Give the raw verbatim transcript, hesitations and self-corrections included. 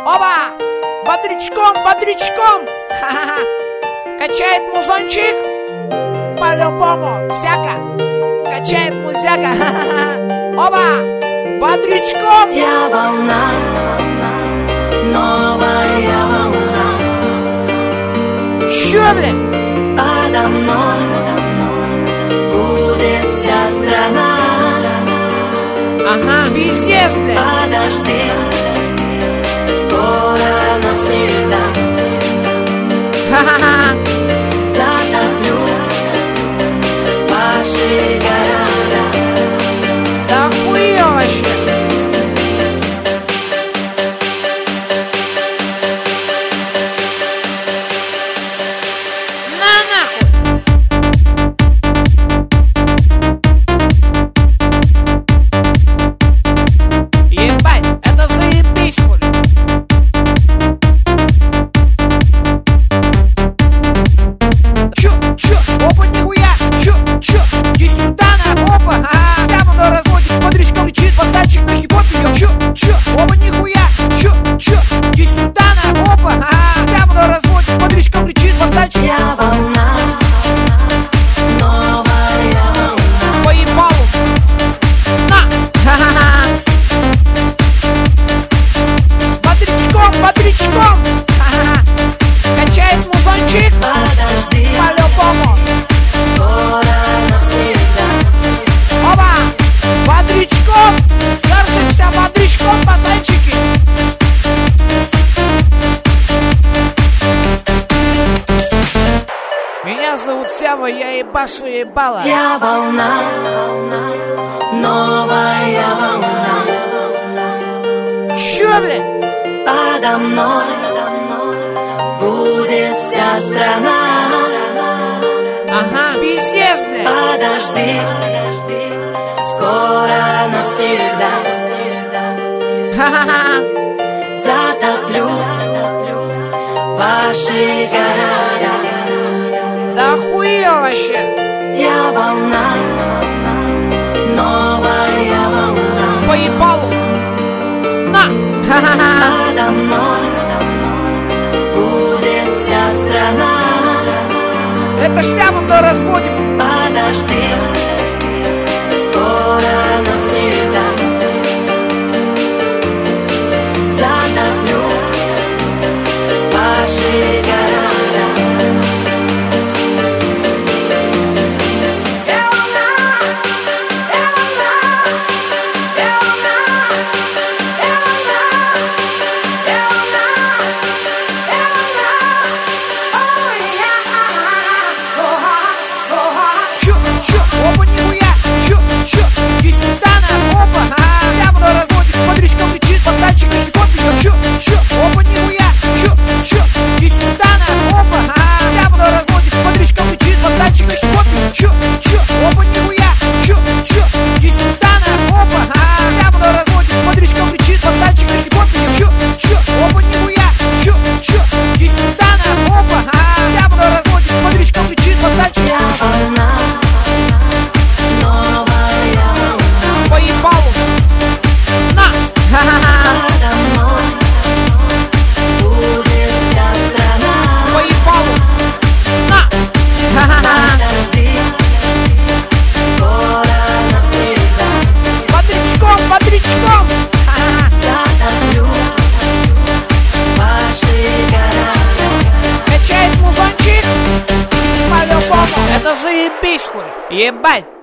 Оба! Бодрячком, бодрячком! Ха-ха-ха! Качает музончик? По-любому, всяко! Качает музяка! Ха-ха-ха! Оба! Бодрячком! Я волна, новая волна. Чё, блин? Подо мной будет вся страна. Ага, пиздец, блин! Подожди, скоро навсегда Ха-ха-ха! затоплю ваши города. Да хуя вообще! На нахуй! Ебать, это заебись, хули! Чё, чё, опа, нихуя! Чё, чё, иди сюда, на, опа! Ага, прямо на разводе, бодрячком лечит, пацанчик на хип-хопе. Чё, чё, опа, нихуя! Чё, чё, иди сюда, на, опа! Ага, прямо на разводе, бодрячком лечит, пацанчик. Я волна, новая волна. По ебалу! На! Ха-ха-ха! Бодрячком, бодрячком! Ха-ха-ха! Качает музончик? Подожди, По-любому! скоро навсегда Оба! Бодрячком! Держимся бодрячком, пацанчики! Меня зовут Сява, я ебашу ебала. Я волна, новая волна. Чё, блин? Подо мной будет вся страна. Ага, пиздец, блин! Подожди, скоро навсегда Ха-ха-ха! затоплю ваши города. Да хуя вообще! Я волна, новая волна. По ебалу! На! Ха-ха-ха! Подо мной будет вся страна. Это шляпа на разводе! Подожди, скоро навсегда затоплю ваши города. Я волна, я волна, я волна, я волна, я волна, я волна. Ой, я, Чё, чё, опа, нихуя! Чё, чё, иди сюда, на, опа! Ага, прямо на разводе, бодрячком лечит, пацанчик на хип-хопе. Чё, чё, опа, нихуя! Чё, чё, иди сюда, на, опа! Ага, прямо на разводе, бодрячком лечит, пацанчик на хип-хопе. Чё, чё, опа, нихуя! Чё, чё, иди сюда, на, опа! Ага, прямо на разводе, бодрячком лечит, пацанчик на хип-хопе. Чё, чё, опа, нихуя! Чё, чё, иди сюда, на, опа! Ага, прямо на разводе, бодрячком лечит, пацанчик. я волна, новая волна. По ебалу! На! Ха-ха-ха! Подо мной будет вся страна. По ебалу! На! Ха-ха-ха! Подожди, скоро навсегда Бодрячком, бодрячком! Ха-ха-ха! затоплю ваши города. Качает музончик? По-любому! Это заебись, хуй! Ебать!